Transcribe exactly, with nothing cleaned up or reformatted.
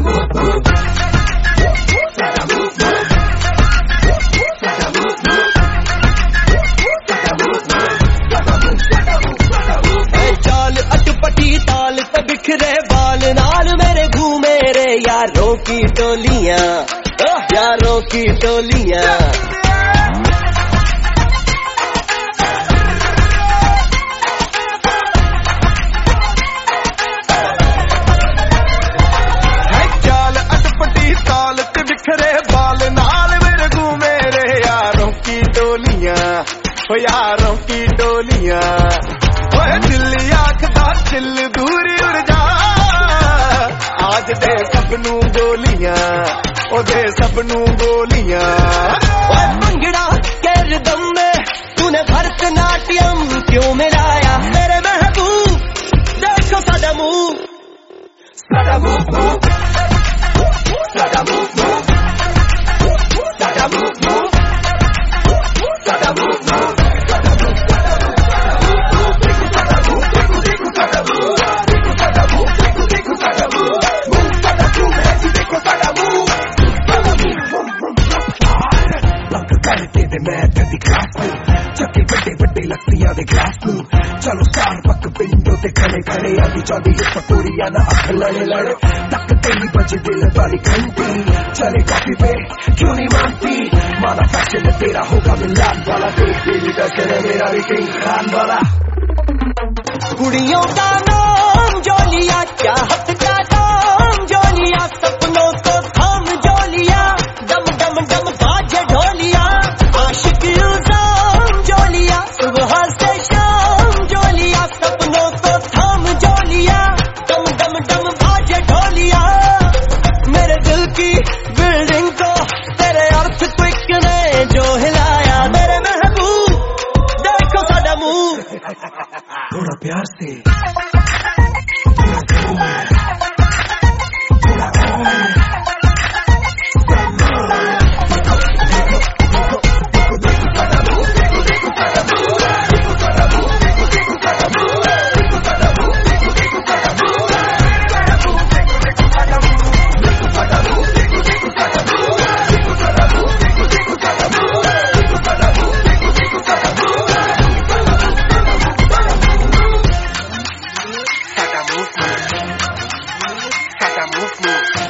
चाल अटपटी ताल पे बिखरे बाल नाल मेरे घूमे रे यारों की टोलियां, यारों की टोलियां। चाल अटपटी ताल पे बिखरे बाल नाल मेरे घूमे रे यारों की टोलियां, ओ यारों की टोलियां। ओए दिल आखदा दिल दूर उड़ जा, आज दे सबनू गोलियां, ओ दे सबनू गोलियां। ओए भंगड़ा के रिदम में तूने भरतनाट्यम क्यों मिलाया मेरे महबूब, देखो सादा मुंह, सादा मुंह, सादा मुंह, सादा मुंह, सादा मुंह। चक्के बड़े बड़े लस्सियां दे ग्लास नू चलो स्टार पक विंडो ते खड़े खड़े आदि चौदी पटोरिया ना अख लड़े लड़े तक तेरी बजे दिल वाली घंटी चले काफी पे क्यों नहीं मानती माना फैशन तेरा होगा मिलान वाला देख तेरी फैशन है मेरा भी किंग खान वाला। कुड़ियों का नाम जोलिया, चाहत का नाम जोलिया, सपनों को थाम जोलिया, डम डम डम बाजे ढोलिया, आशिक इल्जाम जोलिया, सुबह से शाम जोलिया, सपनों को थाम जोलिया, डम डम डम बाजे ढोलिया। मेरे दिल की बिल्डिंग को तेरे अर्थक्वेक ने जो हिलाया मेरे महबूब, देखो सादा मुंह, थोड़ा प्यार से Move, move.